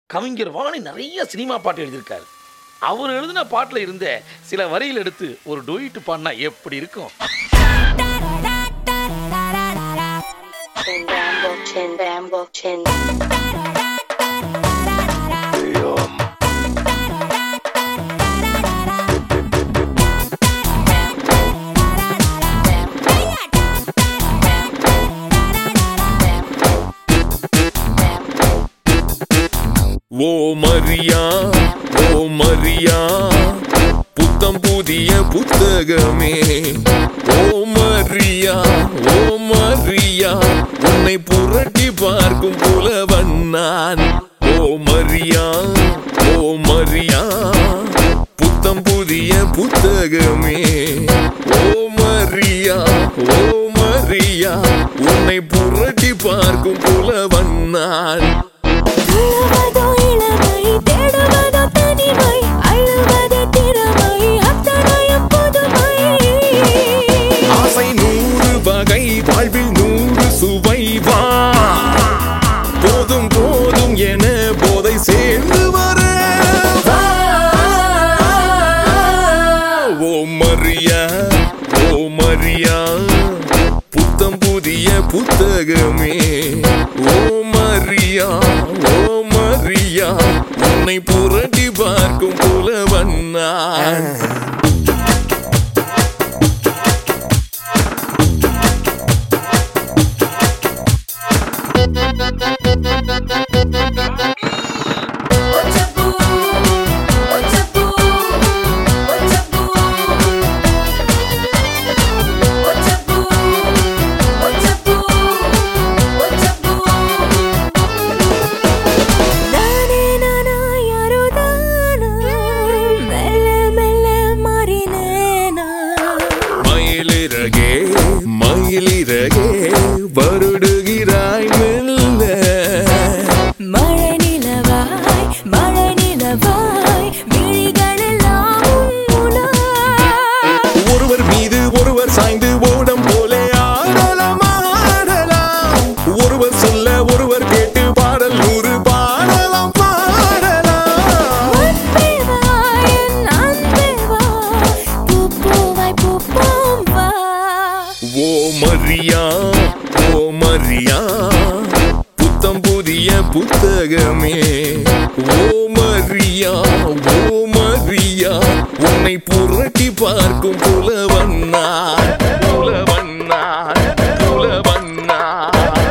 கவிஞர் வாணி நிறைய சினிமா பாட்டு எழுதியிருக்காரு. அவர் எழுதின பாட்டுல இருந்த சில வரிகள் எடுத்து ஒரு டூயிட் பாடினா எப்படி இருக்கும்? ஓ மரியா ஓ மரியா புத்தம் புதிய புத்தகமே. ஓ மரியா ஓ மரியா உன்னை புரட்டி பார்க்கும் புலவன் நான். ஓ மரியா ஓ மரியா புத்தம் புதிய புத்தகமே. ஓ மரியா ஓ மரியா உன்னை புரட்டி பார்க்கும் புலவன் நான். ஆசை 100 வகை வாழ்வில் 100 சுவை வா போதும் போதும் என போதை சேர்ந்து வர. ஓ மரியா ஓ மரியா புத்தம் புதிய புத்தகமே. ஓ மரியா ஓ மரியா உன்னை புரட்டி பார்க்கும் புலவன் நான். மயிலிறகே வருடுகிறாய் மெல்ல. மழை நிலவாய் விழிகளெல்லாம் ஒருவர் மீது ஒருவர் சாய்ந்து ஓடம் போலே ஆடலாம் ஆடலாம். ஒருவர் சொல்ல ஒருவர் கேட்டு பாடல் 100 பாடலாம் பாடலாம். ஓ மரியா ஓ மரியா புத்தம் புதிய புத்தகமே. ஓ மரியா ஓ மரியா உன்னை புரட்டி பார்க்கும் புலவன் நான். புலவன் நான் புலவன் நான்.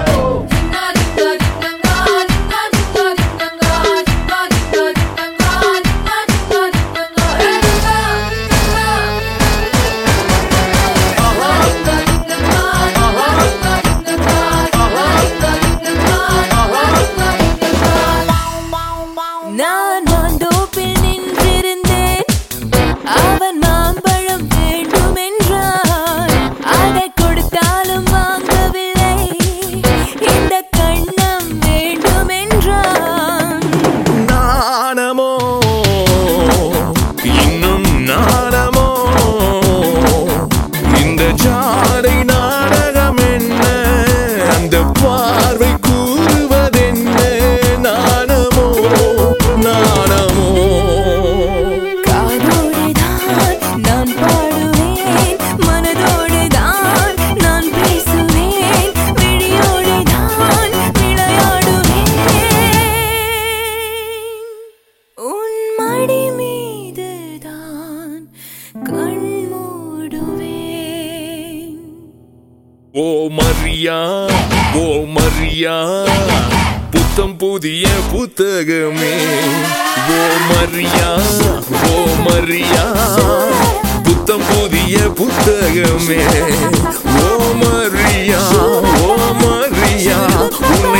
நான் மாந்தோப்பில் நின்றிருந்தேன், அவன் மாம்பழம் வேண்டும் என்றான். அதை கொடுத்தாலும் வாங்கவில்லை, இந்த கண்ணம் வேண்டும் என்றான். நாணமோ இன்னும் நாணமோ இந்த ஜாடை நாடகம் என்ன, அந்த பார்வை கூறுவதென்ன. நாணமோ நாணமோ காதோடுதான் நான் பாடுவேன், மனதோடுதான் நான் பேசுவேன், விழியோடுதான் விளையாடுவேன். உன் மடி மீதுதான் கண் மூடுவேன். ஓ மரியா ஓ மரியா புத்தம் புதிய புத்தகமே. ஓ மரியா ஓ மரியா புத்தம் புதிய புத்தகமே. ஓ மரியா ஓ மரியா